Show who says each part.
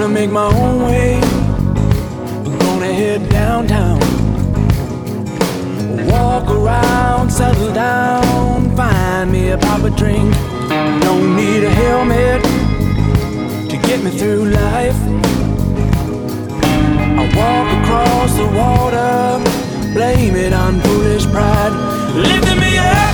Speaker 1: gonna make my own way. Gonna head downtown, walk around, settle down, find me a pop a drink. Don't need a helmet to get me through life. I walk across the water, blame it on foolish pride, lifting me up